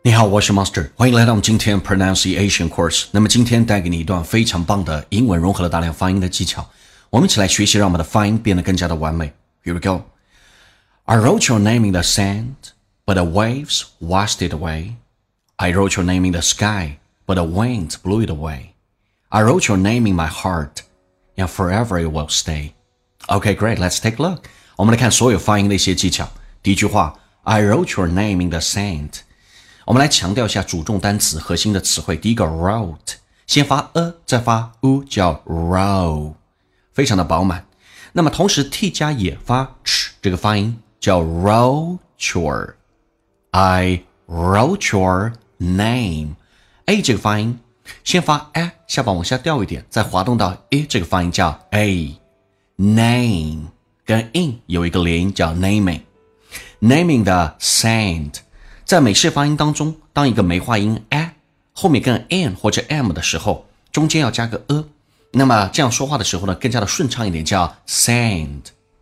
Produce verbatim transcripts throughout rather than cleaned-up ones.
你好，我是 Master， 欢迎来到我们今天 Pronunciation Course。那么今天带给你一段非常棒的英文融合了大量发音的技巧，我们一起来学习，让我们的发音变得更加的完美。Here we go. I wrote your name in the sand, but the waves washed it away. I wrote your name in the sky, but the wind blew it away. I wrote your name in my heart, and forever it will stay. Okay, great. Let's take a look. 我们来看所有发音的一些技巧。第一句话 I wrote your name in the sand。我们来强调一下主动单词核心的词汇。第一个 wrote， 先发 a 再发 u 叫 row， 非常的饱满。那么同时 t 加也发 ch 这个发音叫 wrote your。 I wrote your name。 a 这个发音先发 a 下巴往下掉一点，再滑动到 a 这个发音叫 a。 name 跟 in 有一个连音叫 naming。 naming the sand，在美式发音当中，当一个梅花音 a 后面跟 n 或者 m 的时候，中间要加个 a， 那么这样说话的时候呢，更加的顺畅一点，叫 sand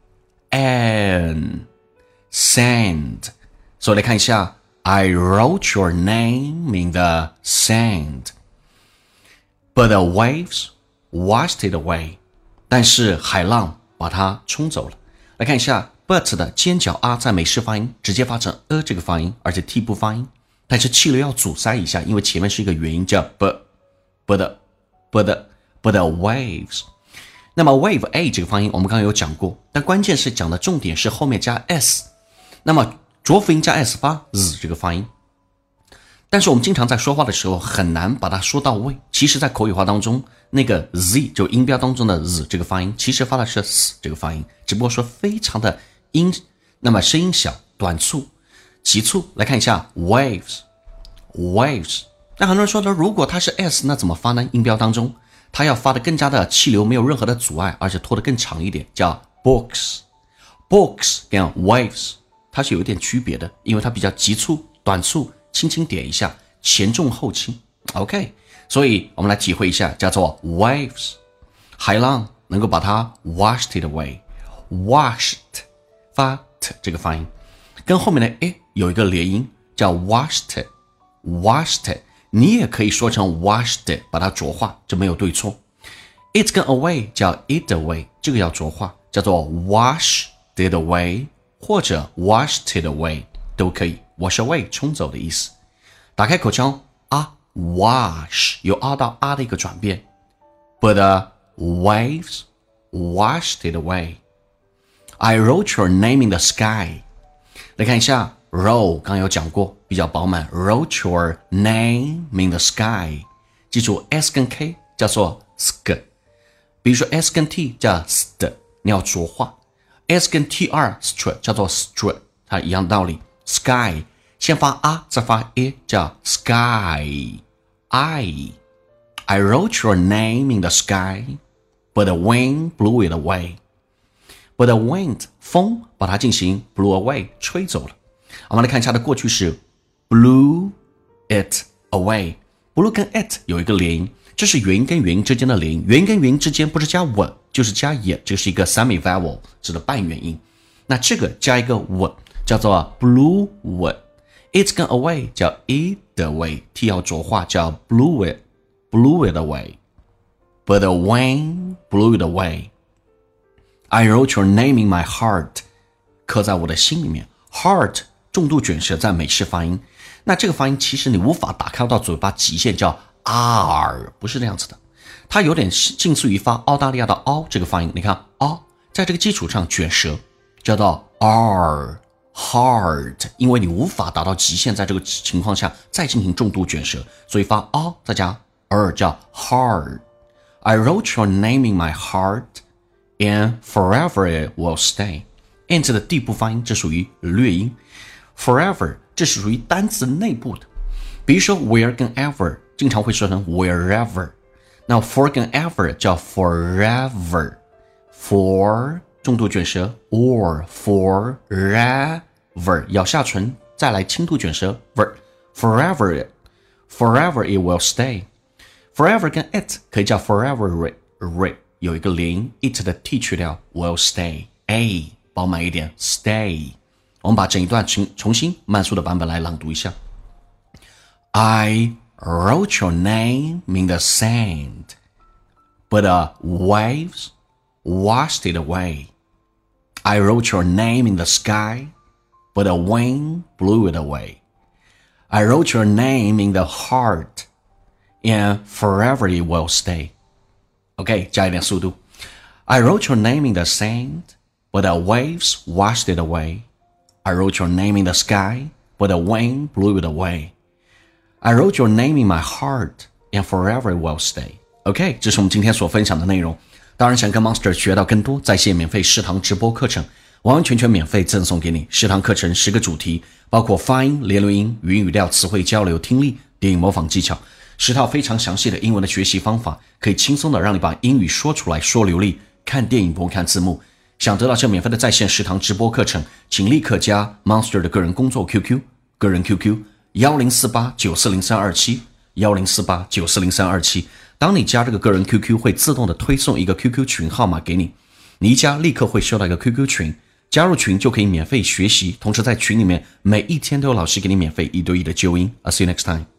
and sand。 所以来看一下 I wrote your name in the sand, but the waves washed it away。 但是海浪把它冲走了。来看一下but 的尖角 r 在美式发音直接发成 a 这个发音，而且 t 不发音，但是气流要阻塞一下，因为前面是一个元音叫 b but but but the waves。 那么 wave a 这个发音我们刚刚有讲过，但关键是讲的重点是后面加 s， 那么浊辅音加 s 发 z 这个发音，但是我们经常在说话的时候很难把它说到位。其实在口语化当中，那个 z 就音标当中的 z 这个发音其实发的是 s 这个发音，只不过说非常的音，那么声音小、短促、急促。来看一下 waves waves。 那很多人说的，如果它是 s 那怎么发呢？音标当中它要发的更加的气流没有任何的阻碍，而且拖得更长一点，叫 books books 跟 waves 它是有一点区别的，因为它比较急促、短促，轻轻点一下，前重后轻。 OK， 所以我们来体会一下，叫做 waves， 海浪能够把它 washed it away。 washed 发 t 这个发音跟后面的 a 有一个连音叫 washed washed， 你也可以说成 washed 把它浊化，这没有对错。 it 跟 away 叫 it away， 这个要浊化，叫做 wash it away 或者 washed it away 都可以， wash away 冲走的意思。打开口腔啊 wash 由 r 到 r 的一个转变， but the waves washed it away。 I wrote your name in the sky。 来看一下 row 刚刚有讲过，比较饱满， wrote your name in the sky。 记住 s 跟 k 叫做 sk， 比如说 s 跟 t 叫 st， 你要浊化。 s 跟 tr str 叫做 str， 它一样道理。 sky 先发 r 再发 a 叫 sky。 I I wrote your name in the sky, but the wind blew it away。 But the wind 风把它进行 blew away 吹走了。我们来看一下它的过去式 blew it away。 blew 跟 it 有一个连音，这是元音跟元音之间的连音，元音跟元音之间不是加 w 就是加也，这是一个 semi vowel 指的半元音。那这个加一个 w 叫做 blew it。it 跟 away 叫 it away， t 要浊化叫 blew it blew it away。 But the wind blew it away。 I wrote your name in my heart， 刻在我的心里面。 heart 重度卷舌在美式发音，那这个发音其实你无法打开到嘴巴极限叫 r， 不是这样子的，它有点近似于发澳大利亚的 o 这个发音。你看 o 在这个基础上卷舌叫做 r hard， 因为你无法达到极限，在这个情况下再进行重度卷舌，所以发 o 再加 r 叫 hard。 I wrote your name in my heart and forever it will stay。 and 的地部发音这属于略音， forever 这是属于单词内部的，比如说 where 跟 ever 经常会说成 wherever， 那 for 跟 ever 叫 forever。 for 重度卷舌 or forever 咬下唇再来轻度卷舌 forever it forever it will stay。 forever 跟 it 可以叫 forever it 有一个连音 it 的 t 去掉 will stay a 饱满一点 stay。 我们把整一段重新慢速的版本来朗读一下。 I wrote your name in the sand, but the waves washed it away. I wrote your name in the sky, but the wind blew it away. I wrote your name in the heart, and forever it will stay. OK, 加一点速度。I wrote your name in the sand, but the waves washed it away. I wrote your name in the sky, but the wind blew it away. I wrote your name in my heart, and forever it will stay. OK, 这是我们今天所分享的内容。当然想跟 Monster 学到更多在线免费十堂直播课程，完完全全免费赠送给你。十堂课程十个主题，包括发音、连录音、语音语调、词汇交流、听力、电影模仿技巧，十套非常详细的英文的学习方法，可以轻松的让你把英语说出来，说流利。看电影不用看字幕。想得到这免费的在线十堂直播课程，请立刻加 Monster 的个人工作 Q Q， 个人 Q Q 一零四八九四零三二七 一零四八九四零三二七。当你加这个个人 Q Q， 会自动的推送一个 Q Q 群号码给你，你一加立刻会收到一个 Q Q 群，加入群就可以免费学习，同时在群里面每一天都有老师给你免费一对一的纠音。I'll see you next time.